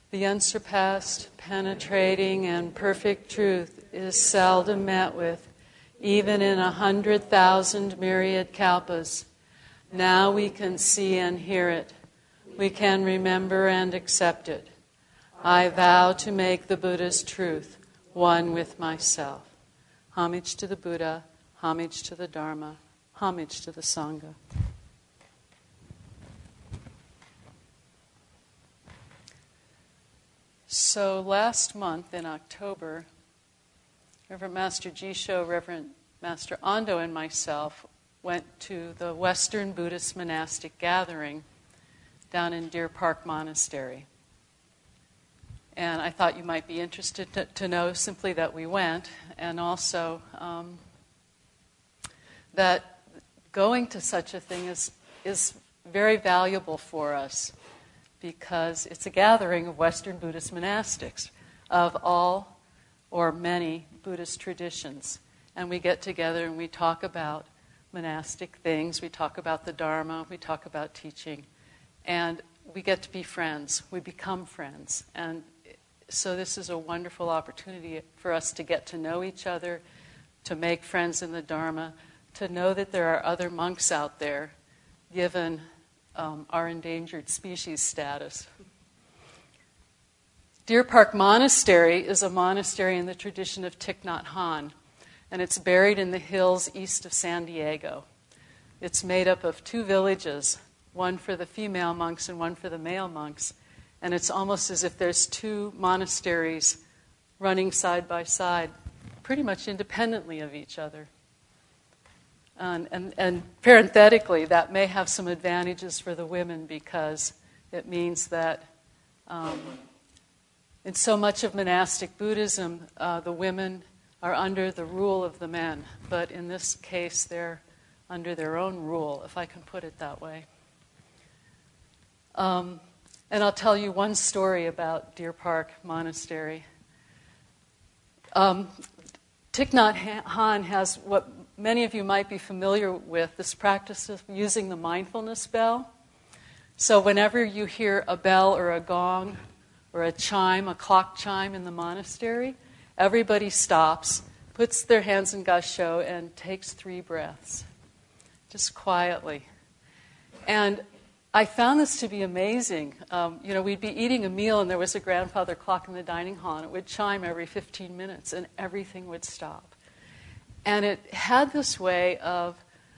The unsurpassed, penetrating, and perfect truth is seldom met with, even in 100,000 myriad kalpas. Now we can see and hear it. We can remember and accept it. I vow to make the Buddha's truth one with myself. Homage to the Buddha, homage to the Dharma, homage to the Sangha. So last month in October, Reverend Master Jisho, Reverend Master Ando, and myself went to the Western Buddhist monastic gathering down in Deer Park Monastery. And I thought you might be interested to know simply that we went, and also that going to such a thing is very valuable for us, because it's a gathering of Western Buddhist monastics of all or many Buddhist traditions. And we get together and we talk about monastic things, we talk about the Dharma, we talk about teaching, and we get to be friends, we become friends. And so this is a wonderful opportunity for us to get to know each other, to make friends in the Dharma, to know that there are other monks out there, given our endangered species status. Deer Park Monastery is a monastery in the tradition of Thich Nhat Hanh, and it's buried in the hills east of San Diego. It's made up of 2 villages, one for the female monks and one for the male monks, and it's almost as if there's 2 monasteries running side by side, pretty much independently of each other. And parenthetically, that may have some advantages for the women, because it means that in so much of monastic Buddhism, the women are under the rule of the men. But in this case, they're under their own rule, if I can put it that way. And I'll tell you one story about Deer Park Monastery. Thich Nhat Hanh has what many of you might be familiar with, this practice of using the mindfulness bell. So whenever you hear a bell or a gong or a chime, a clock chime in the monastery, everybody stops, puts their hands in Gassho, and takes 3 breaths, just quietly. And I found this to be amazing. We'd be eating a meal and there was a grandfather clock in the dining hall, and it would chime every 15 minutes and everything would stop. And it had this way of,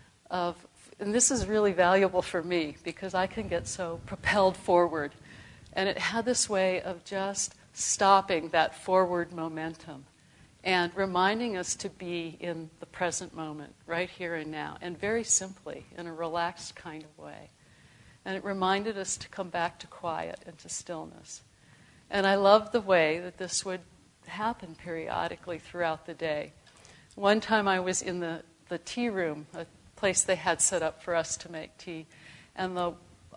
and this is really valuable for me because I can get so propelled forward. And it had this way of just stopping that forward momentum and reminding us to be in the present moment, right here and now, and very simply, in a relaxed kind of way. And it reminded us to come back to quiet and to stillness. And I loved the way that this would happen periodically throughout the day. One time I was in the tea room, a place they had set up for us to make tea, and the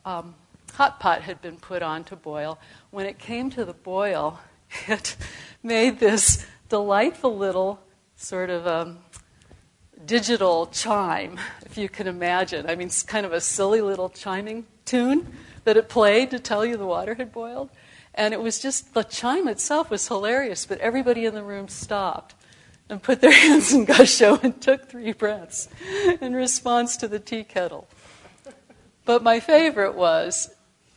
hot pot had been put on to boil. When it came to the boil, it made this delightful little sort of digital chime, if you can imagine. I mean, it's kind of a silly little chiming tune that it played to tell you the water had boiled. And it was just, the chime itself was hilarious, but everybody in the room stopped and put their hands in Gassho and took 3 breaths in response to the tea kettle. But my favorite was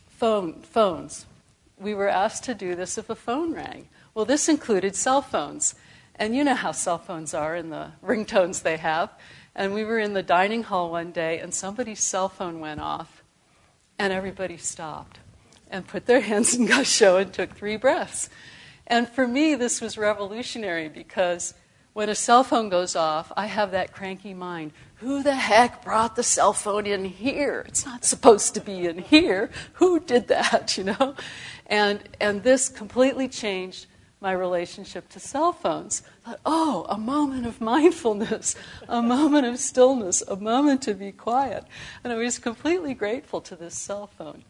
phones. We were asked to do this if a phone rang. Well, this included cell phones. And you know how cell phones are and the ringtones they have. And we were in the dining hall one day and somebody's cell phone went off and everybody stopped and put their hands in Gassho and took 3 breaths. And for me, this was revolutionary because when a cell phone goes off, I have that cranky mind. Who the heck brought the cell phone in here? It's not supposed to be in here. Who did that, And this completely changed my relationship to cell phones. I thought, a moment of mindfulness, a moment of stillness, a moment to be quiet. And I was completely grateful to this cell phone,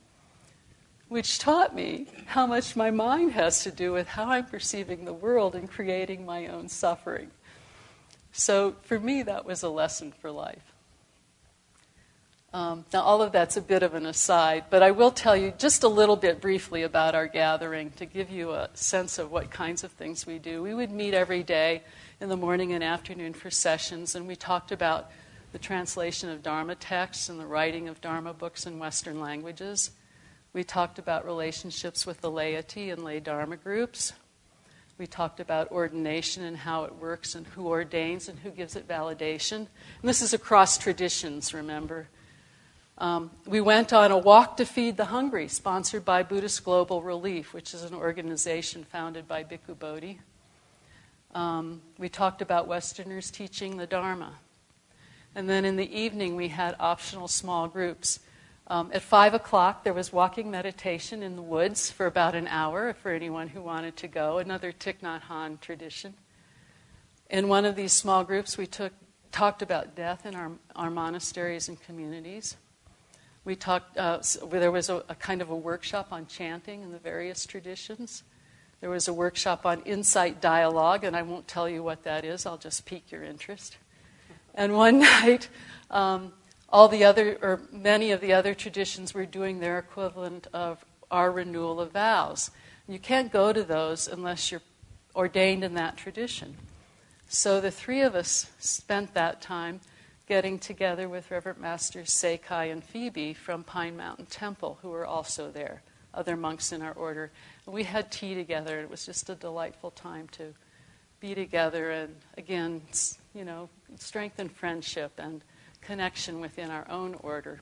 which taught me how much my mind has to do with how I'm perceiving the world and creating my own suffering. So for me, that was a lesson for life. Now, all of that's a bit of an aside, but I will tell you just a little bit briefly about our gathering to give you a sense of what kinds of things we do. We would meet every day in the morning and afternoon for sessions, and we talked about the translation of Dharma texts and the writing of Dharma books in Western languages. We talked about relationships with the laity and lay Dharma groups. We talked about ordination and how it works and who ordains and who gives it validation. And this is across traditions, remember. We went on a walk to feed the hungry, sponsored by Buddhist Global Relief, which is an organization founded by Bhikkhu Bodhi. We talked about Westerners teaching the Dharma. And then in the evening, we had optional small groups. At 5 o'clock, there was walking meditation in the woods for about an hour for anyone who wanted to go, another Thich Nhat Hanh tradition. In one of these small groups, we talked about death in our monasteries and communities. We talked. There was a kind of a workshop on chanting in the various traditions. There was a workshop on insight dialogue, and I won't tell you what that is. I'll just pique your interest. And one night, many of the other traditions were doing their equivalent of our renewal of vows. You can't go to those unless you're ordained in that tradition. So the three of us spent that time getting together with Reverend Masters Seikai and Phoebe from Pine Mountain Temple, who were also there, other monks in our order. And we had tea together. It was just a delightful time to be together and, again, strengthen friendship and connection within our own order.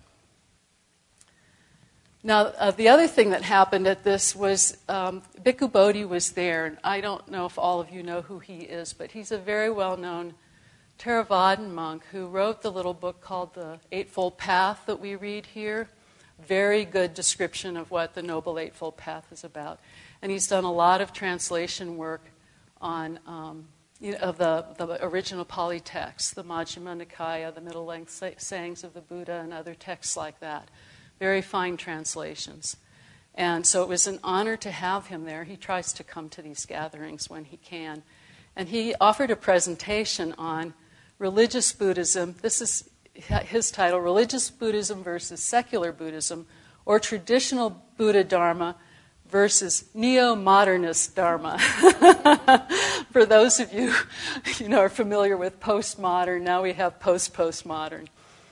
Now, the other thing that happened at this was Bhikkhu Bodhi was there. And I don't know if all of you know who he is, but he's a very well-known Theravadan monk who wrote the little book called The Eightfold Path that we read here. Very good description of what the Noble Eightfold Path is about. And he's done a lot of translation work on of the original Pali texts, the Majjhima Nikaya, the middle-length sayings of the Buddha, and other texts like that. Very fine translations. And so it was an honor to have him there. He tries to come to these gatherings when he can. And he offered a presentation on religious Buddhism. This is his title, Religious Buddhism versus Secular Buddhism, or Traditional Buddha Dharma versus Neo-Modernist Dharma. For those of you are familiar with postmodern, now we have post-postmodern.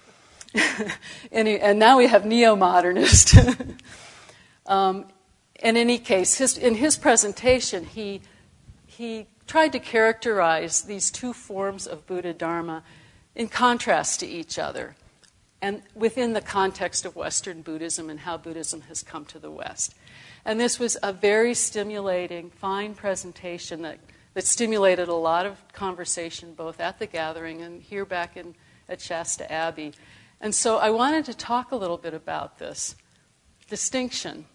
And now we have neo-modernist. In any case, in his presentation, he tried to characterize these two forms of Buddha Dharma in contrast to each other, and within the context of Western Buddhism and how Buddhism has come to the West. And this was a very stimulating, fine presentation that stimulated a lot of conversation both at the gathering and here back at Shasta Abbey. And so I wanted to talk a little bit about this distinction.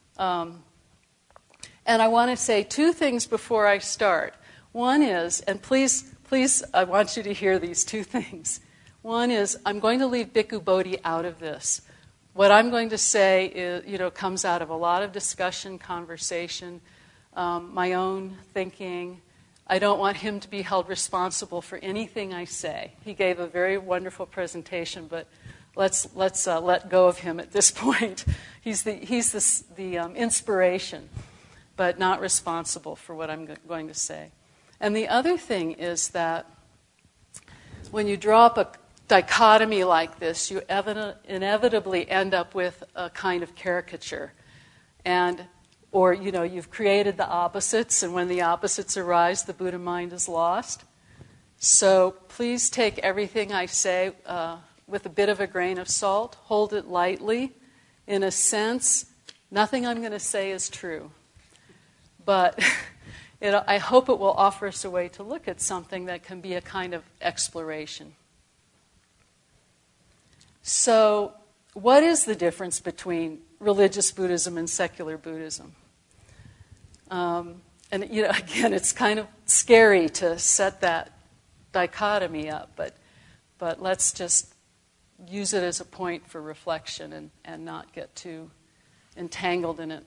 And I want to say two things before I start. One is, and please, I want you to hear these two things. One is, I'm going to leave Bhikkhu Bodhi out of this. What I'm going to say is, comes out of a lot of discussion, conversation, my own thinking. I don't want him to be held responsible for anything I say. He gave a very wonderful presentation, but let's let go of him at this point. He's the inspiration, but not responsible for what I'm going to say. And the other thing is that when you draw up a dichotomy like this, you inevitably end up with a kind of caricature. Or you've created the opposites, and when the opposites arise, the Buddha mind is lost. So please take everything I say with a bit of a grain of salt. Hold it lightly. In a sense, nothing I'm going to say is true. But I hope it will offer us a way to look at something that can be a kind of exploration. So, what is the difference between religious Buddhism and secular Buddhism? Again, it's kind of scary to set that dichotomy up, but let's just use it as a point for reflection and not get too entangled in it.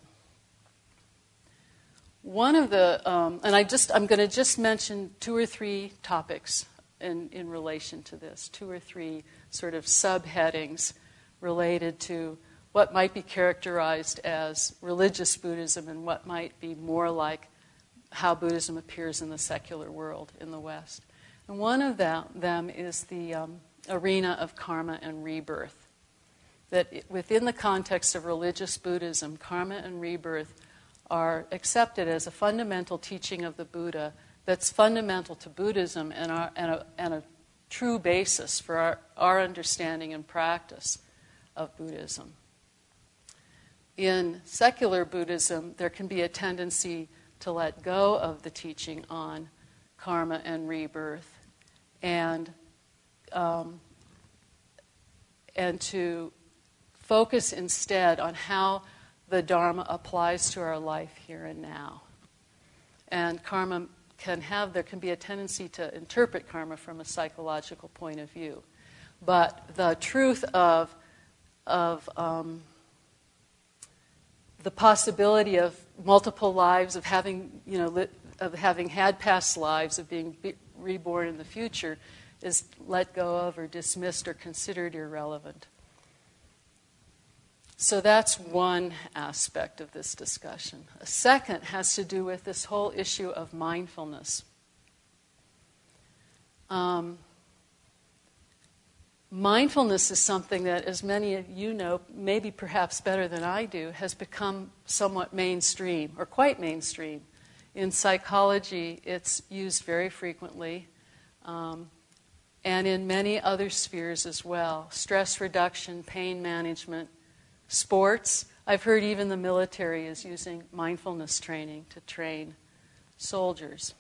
One of the, I'm going to just mention two or three topics in relation to this, two or three sort of subheadings related to what might be characterized as religious Buddhism and what might be more like how Buddhism appears in the secular world in the West. And one of them is the arena of karma and rebirth. That within the context of religious Buddhism, karma and rebirth are accepted as a fundamental teaching of the Buddha that's fundamental to Buddhism and a true basis for our understanding and practice of Buddhism. In secular Buddhism, there can be a tendency to let go of the teaching on karma and rebirth and to focus instead on how the Dharma applies to our life here and now. And karma there can be a tendency to interpret karma from a psychological point of view. But the truth of the possibility of multiple lives, of having, of having had past lives, of being reborn in the future, is let go of or dismissed or considered irrelevant. So that's one aspect of this discussion. A second has to do with this whole issue of mindfulness. Mindfulness is something that, as many of you know, maybe perhaps better than I do, has become somewhat mainstream, or quite mainstream. In psychology, it's used very frequently, and in many other spheres as well. Stress reduction, pain management, sports. I've heard even the military is using mindfulness training to train soldiers.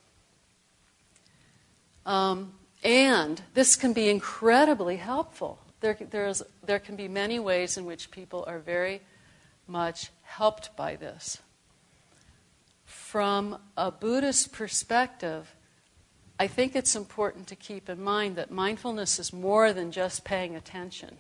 And this can be incredibly helpful. There can be many ways in which people are very much helped by this. From a Buddhist perspective, I think it's important to keep in mind that mindfulness is more than just paying attention.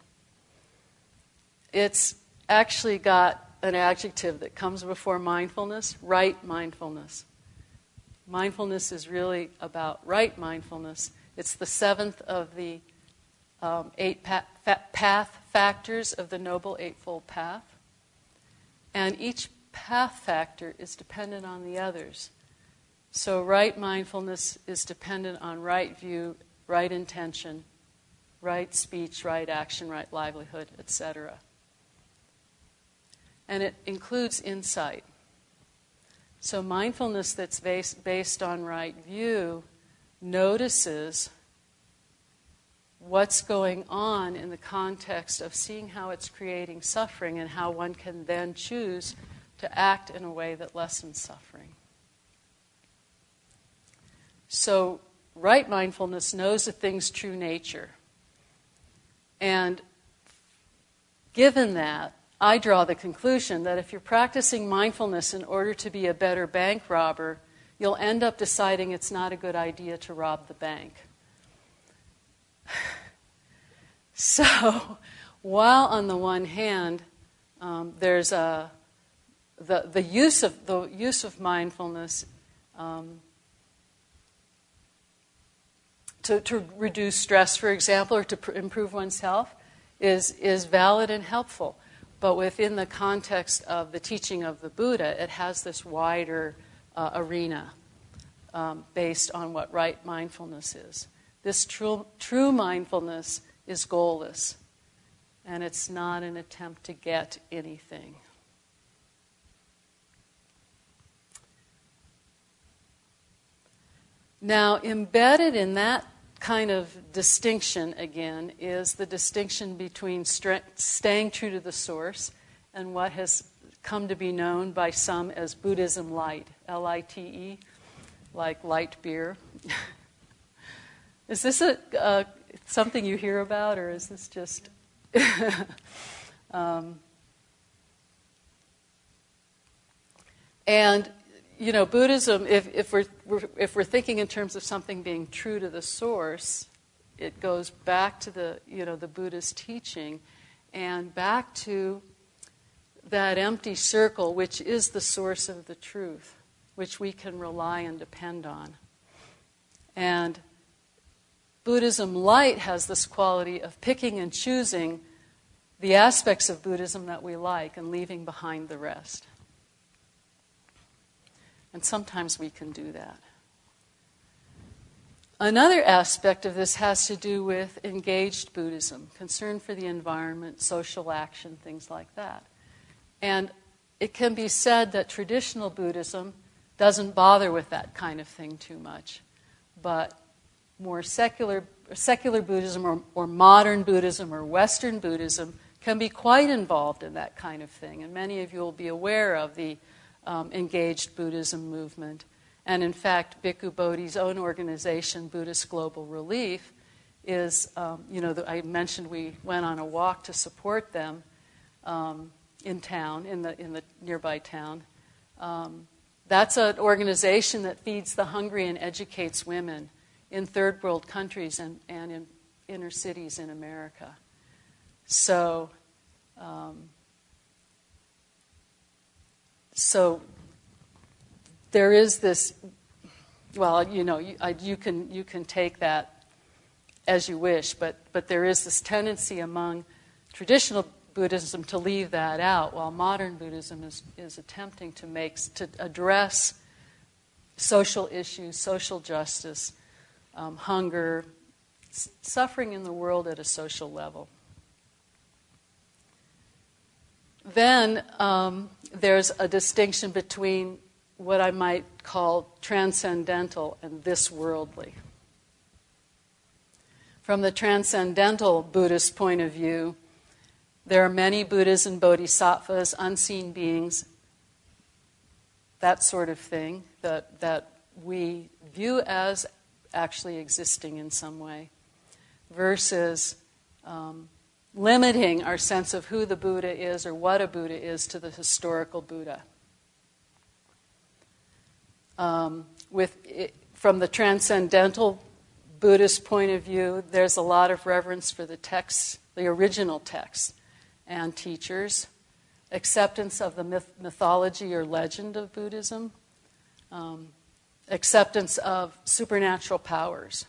It's actually got an adjective that comes before mindfulness, right mindfulness. Mindfulness is really about right mindfulness. It's the seventh of the 8 path factors of the Noble Eightfold Path. And each path factor is dependent on the others. So right mindfulness is dependent on right view, right intention, right speech, right action, right livelihood, etc. And it includes insight. So mindfulness that's based on right view notices what's going on in the context of seeing how it's creating suffering and how one can then choose to act in a way that lessens suffering. So right mindfulness knows a thing's true nature. And given that, I draw the conclusion that if you're practicing mindfulness in order to be a better bank robber, you'll end up deciding it's not a good idea to rob the bank. So, while on the one hand, there's the use of mindfulness to reduce stress, for example, or to improve one's health, is valid and helpful. But within the context of the teaching of the Buddha, it has this wider arena based on what right mindfulness is. This true mindfulness is goalless, and it's not an attempt to get anything. Now, embedded in that kind of distinction, again, is the distinction between staying true to the source and what has come to be known by some as Buddhism light, L-I-T-E, like light beer. Is this something you hear about, or is this just... And, you know, Buddhism, if we're thinking in terms of something being true to the source, it goes back to the Buddha's teaching and back to that empty circle, which is the source of the truth, which we can rely and depend on. And Buddhism light has this quality of picking and choosing the aspects of Buddhism that we like and leaving behind the rest. And sometimes we can do that. Another aspect of this has to do with engaged Buddhism, concern for the environment, social action, things like that. And it can be said that traditional Buddhism doesn't bother with that kind of thing too much, but more secular Buddhism or modern Buddhism or Western Buddhism can be quite involved in that kind of thing. And many of you will be aware of the engaged Buddhism movement. And in fact, Bhikkhu Bodhi's own organization, Buddhist Global Relief, is, I mentioned we went on a walk to support them in town, in the nearby town. That's an organization that feeds the hungry and educates women in third world countries and in inner cities in America. So there is this, well, you can take that as you wish, but there is this tendency among traditional Buddhism to leave that out, while modern Buddhism is attempting to address social issues, social justice, hunger, suffering in the world at a social level. Then there's a distinction between what I might call transcendental and this worldly. From the transcendental Buddhist point of view, there are many Buddhas and Bodhisattvas, unseen beings, that sort of thing, that we view as actually existing in some way, versus limiting our sense of who the Buddha is or what a Buddha is to the historical Buddha. From the transcendental Buddhist point of view, there's a lot of reverence for the texts, the original texts and teachers, acceptance of the mythology or legend of Buddhism, acceptance of supernatural powers.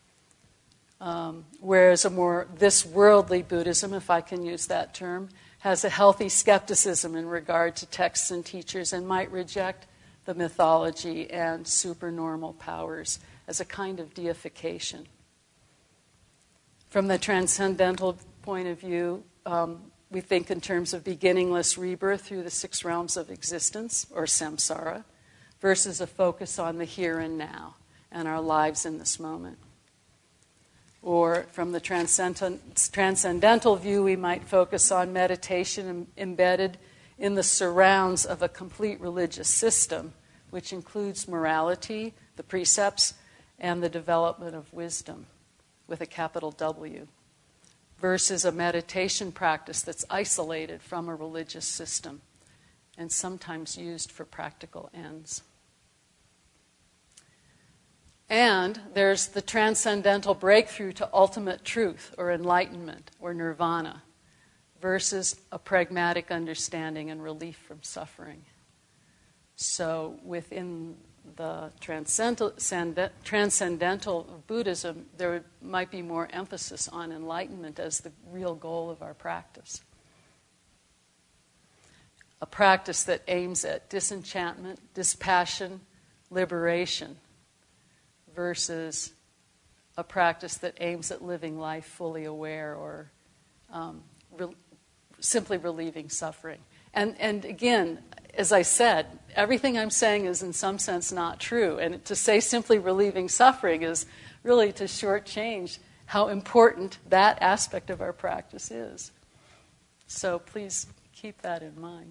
Whereas a more this worldly Buddhism, if I can use that term, has a healthy skepticism in regard to texts and teachers and might reject the mythology and supernormal powers as a kind of deification. From the transcendental point of view, we think in terms of beginningless rebirth through the 6 realms of existence, or samsara, versus a focus on the here and now and our lives in this moment. Or from the transcendental view, we might focus on meditation embedded in the surrounds of a complete religious system, which includes morality, the precepts, and the development of wisdom, with a capital W, versus a meditation practice that's isolated from a religious system and sometimes used for practical ends. And there's the transcendental breakthrough to ultimate truth or enlightenment or nirvana versus a pragmatic understanding and relief from suffering. So within the transcendental Buddhism, there might be more emphasis on enlightenment as the real goal of our practice. A practice that aims at disenchantment, dispassion, liberation, versus a practice that aims at living life fully aware or simply relieving suffering. And again, as I said, everything I'm saying is in some sense not true. And to say simply relieving suffering is really to shortchange how important that aspect of our practice is. So please keep that in mind.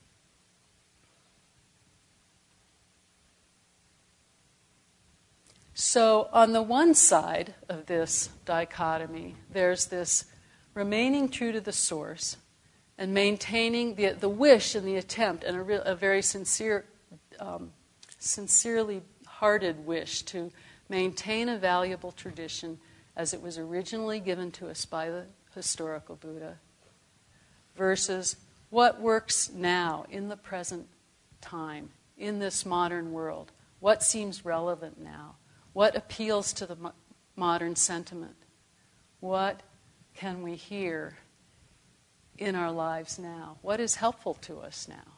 So on the one side of this dichotomy, there's this remaining true to the source and maintaining the wish and the attempt and a very sincerely hearted wish to maintain a valuable tradition as it was originally given to us by the historical Buddha, versus what works now in the present time, in this modern world, what seems relevant now. What appeals to the modern sentiment? What can we hear in our lives now? What is helpful to us now?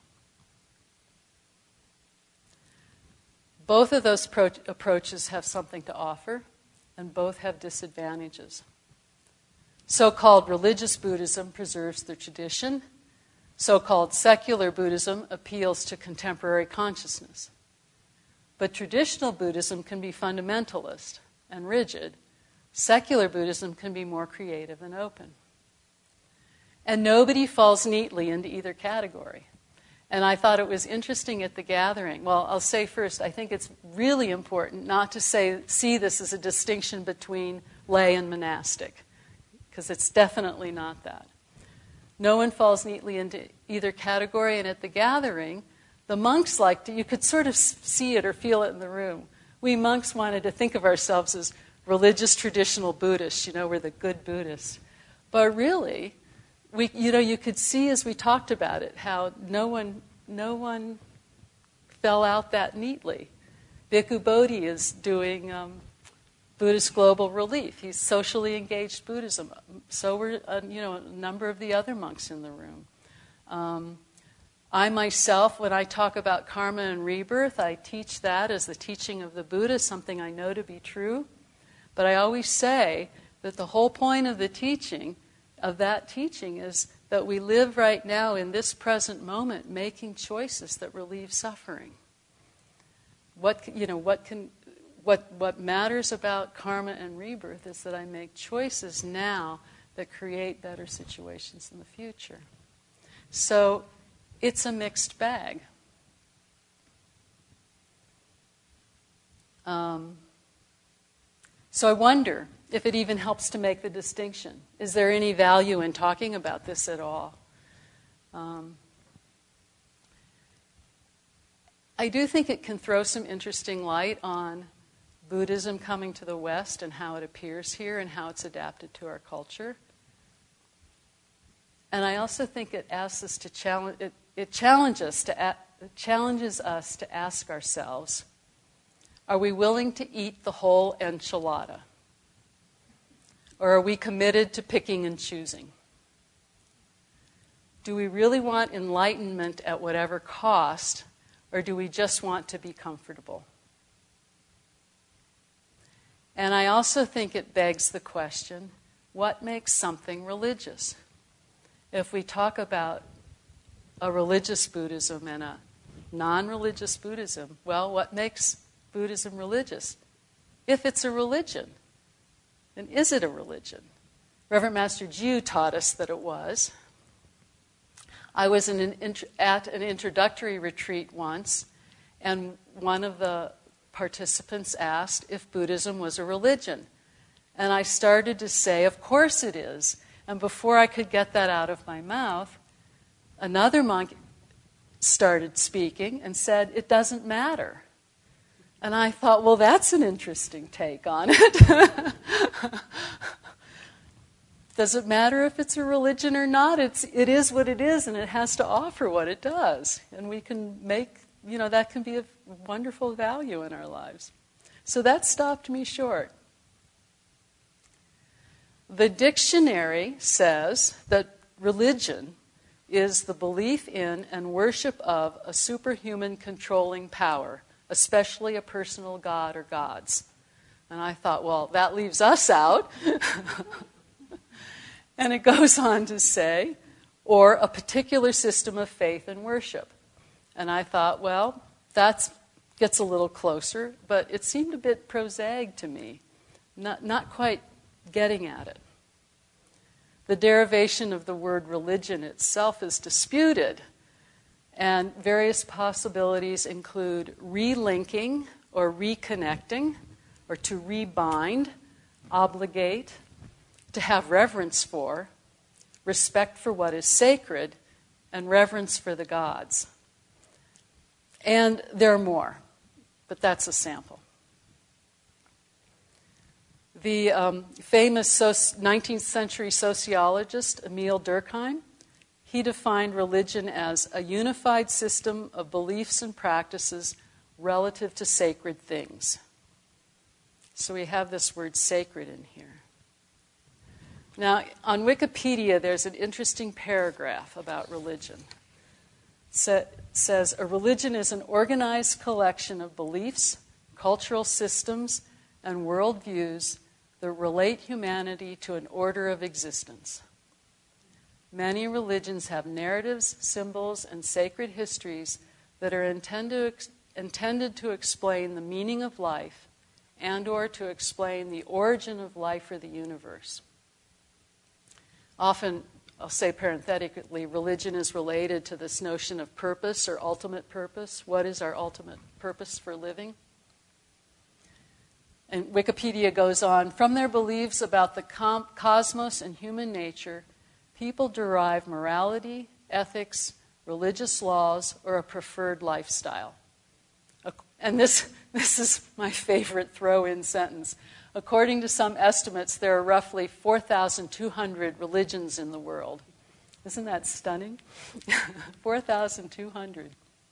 Both of those approaches have something to offer, and both have disadvantages. So-called religious Buddhism preserves the tradition. So-called secular Buddhism appeals to contemporary consciousness. But traditional Buddhism can be fundamentalist and rigid. Secular Buddhism can be more creative and open. And nobody falls neatly into either category. And I thought it was interesting at the gathering. Well, I'll say first, I think it's really important not to see this as a distinction between lay and monastic, because it's definitely not that. No one falls neatly into either category, and at the gathering, the monks you could sort of see it or feel it in the room. We monks wanted to think of ourselves as religious traditional Buddhists, we're the good Buddhists. But really, you could see as we talked about it how no one fell out that neatly. Bhikkhu Bodhi is doing Buddhist Global Relief. He's socially engaged Buddhism. So were a number of the other monks in the room. I myself, when I talk about karma and rebirth, I teach that as the teaching of the Buddha, something I know to be true. But I always say that the whole point of the teaching, of that teaching, is that we live right now in this present moment making choices that relieve suffering. What matters about karma and rebirth is that I make choices now that create better situations in the future. So it's a mixed bag. So I wonder if it even helps to make the distinction. Is there any value in talking about this at all? I do think it can throw some interesting light on Buddhism coming to the West and how it appears here and how it's adapted to our culture. And I also think it asks us to challenges us to ask ourselves, are we willing to eat the whole enchilada? Or are we committed to picking and choosing? Do we really want enlightenment at whatever cost, or do we just want to be comfortable? And I also think it begs the question, what makes something religious? If we talk about a religious Buddhism and a non-religious Buddhism, well, what makes Buddhism religious? If it's a religion, then is it a religion? Reverend Master Jiu taught us that it was. I was at an introductory retreat once, and one of the participants asked if Buddhism was a religion. And I started to say, of course it is. And before I could get that out of my mouth, another monk started speaking and said, it doesn't matter. And I thought, well, that's an interesting take on it. Does it matter if it's a religion or not? It is what it is, and it has to offer what it does. And we can make, that can be of wonderful value in our lives. So that stopped me short. The dictionary says that religion is the belief in and worship of a superhuman controlling power, especially a personal god or gods. And I thought, well, that leaves us out. And it goes on to say, or a particular system of faith and worship. And I thought, well, that gets a little closer, but it seemed a bit prosaic to me, not quite getting at it. The derivation of the word religion itself is disputed, and various possibilities include relinking or reconnecting, or to rebind, obligate, to have reverence for, respect for what is sacred, and reverence for the gods. And there are more, but that's a sample. The famous 19th century sociologist Emile Durkheim, he defined religion as a unified system of beliefs and practices relative to sacred things. So we have this word sacred in here. Now, on Wikipedia, there's an interesting paragraph about religion. It says, a religion is an organized collection of beliefs, cultural systems, and worldviews that relate humanity to an order of existence. Many religions have narratives, symbols, and sacred histories that are intended to explain the meaning of life and or to explain the origin of life or the universe. Often, I'll say parenthetically, religion is related to this notion of purpose or ultimate purpose. What is our ultimate purpose for living? And Wikipedia goes on, from their beliefs about the cosmos and human nature, people derive morality, ethics, religious laws, or a preferred lifestyle. And this is my favorite throw-in sentence. According to some estimates, there are roughly 4,200 religions in the world. Isn't that stunning? 4,200.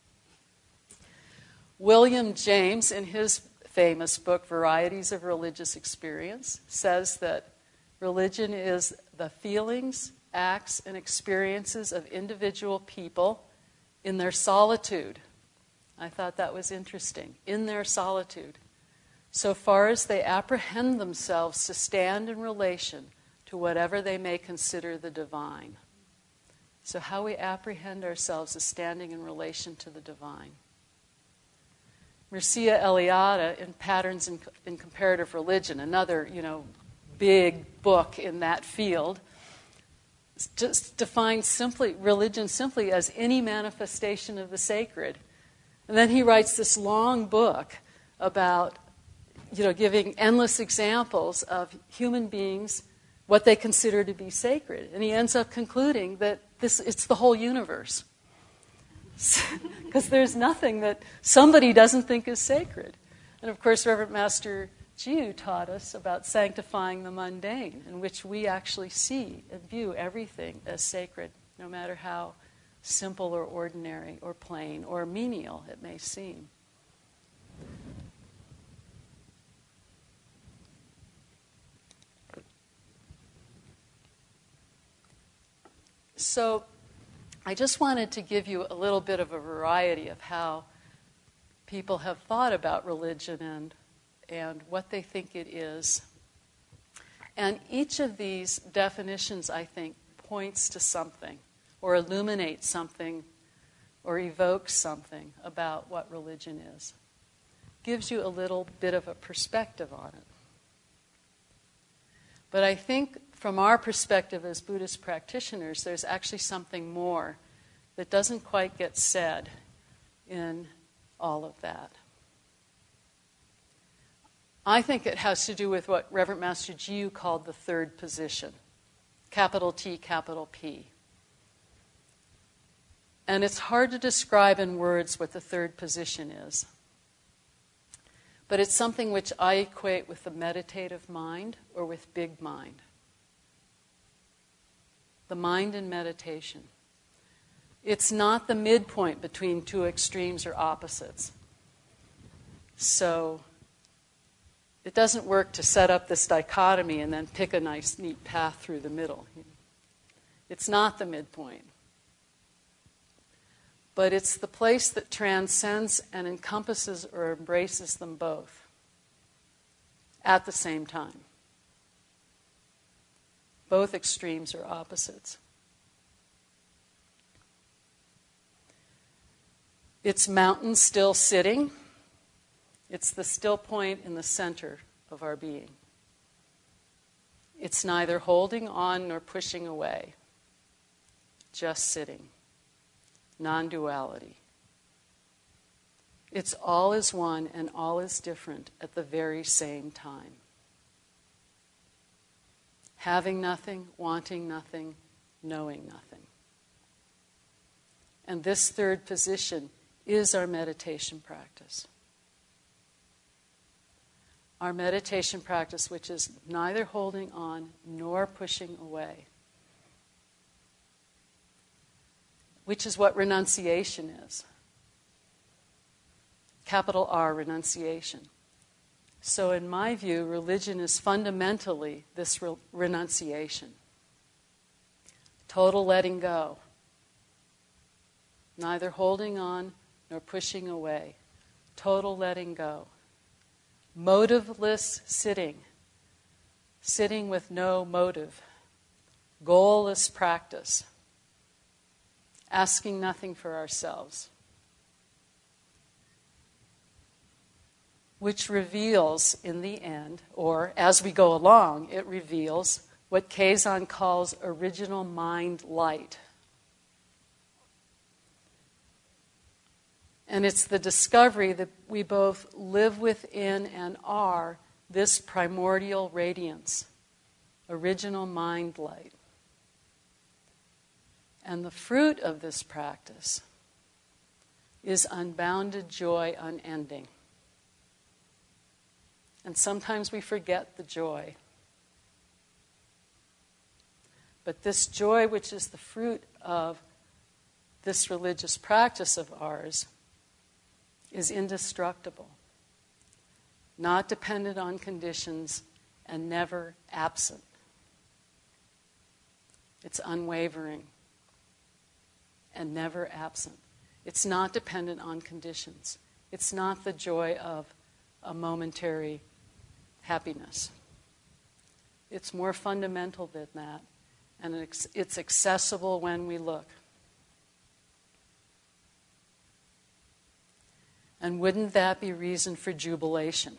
William James, in his famous book, Varieties of Religious Experience, says that religion is the feelings, acts, and experiences of individual people in their solitude. I thought that was interesting. In their solitude. So far as they apprehend themselves to stand in relation to whatever they may consider the divine. So how we apprehend ourselves as standing in relation to the divine. Mircea Eliade, in Patterns in Comparative Religion, another, big book in that field, just defines religion simply as any manifestation of the sacred. And then he writes this long book about giving endless examples of human beings, what they consider to be sacred. And he ends up concluding that it's the whole universe. Because there's nothing that somebody doesn't think is sacred. And of course, Reverend Master Jiu taught us about sanctifying the mundane, in which we actually see and view everything as sacred, no matter how simple or ordinary or plain or menial it may seem. So I just wanted to give you a little bit of a variety of how people have thought about religion and what they think it is. And each of these definitions, I think, points to something or illuminates something or evokes something about what religion is. Gives you a little bit of a perspective on it. But I think from our perspective as Buddhist practitioners, there's actually something more that doesn't quite get said in all of that. I think it has to do with what Reverend Master Jiu called the third position, capital T, capital P. And it's hard to describe in words what the third position is. But it's something which I equate with the meditative mind or with big mind. The mind in meditation. It's not the midpoint between two extremes or opposites. So it doesn't work to set up this dichotomy and then pick a nice, neat path through the middle. It's not the midpoint. But it's the place that transcends and encompasses or embraces them both at the same time. Both extremes are opposites. It's mountain still sitting. It's the still point in the center of our being. It's neither holding on nor pushing away. Just sitting. Non-duality. It's all is one and all is different at the very same time. Having nothing, wanting nothing, knowing nothing. And this third position is our meditation practice. Our meditation practice, which is neither holding on nor pushing away. Which is what renunciation is. Capital R, renunciation. So in my view, religion is fundamentally this renunciation. Total letting go. Neither holding on nor pushing away. Total letting go. Motiveless sitting. Sitting with no motive. Goalless practice. Asking nothing for ourselves. Which reveals in the end, or as we go along, it reveals what Kazan calls original mind light. And it's the discovery that we both live within and are this primordial radiance, original mind light. And the fruit of this practice is unbounded joy unending. And sometimes we forget the joy. But this joy, which is the fruit of this religious practice of ours, is indestructible, not dependent on conditions, and never absent. It's unwavering and never absent. It's not dependent on conditions. It's not the joy of a momentary happiness. It's more fundamental than that, and it's accessible when we look. And wouldn't that be reason for jubilation?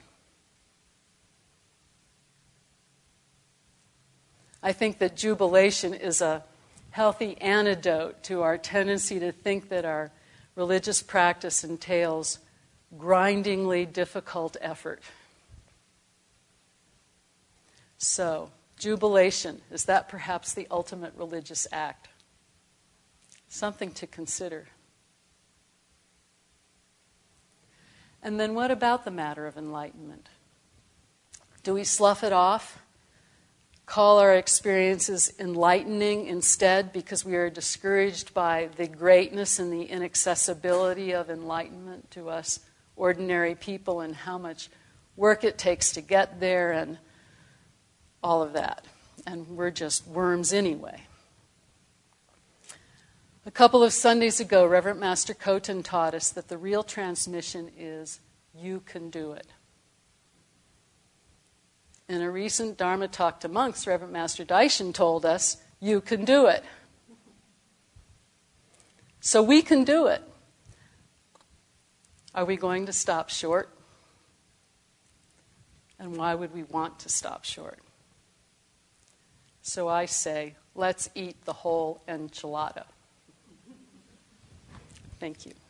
I think that jubilation is a healthy antidote to our tendency to think that our religious practice entails grindingly difficult effort. So, jubilation, is that perhaps the ultimate religious act? Something to consider. And then what about the matter of enlightenment? Do we slough it off? Call our experiences enlightening instead because we are discouraged by the greatness and the inaccessibility of enlightenment to us ordinary people and how much work it takes to get there and all of that. And we're just worms anyway. A couple of Sundays ago, Reverend Master Khoten taught us that the real transmission is, you can do it. In a recent Dharma talk to monks, Reverend Master Daishin told us, you can do it. So we can do it. Are we going to stop short? And why would we want to stop short? So I say, let's eat the whole enchilada. Thank you.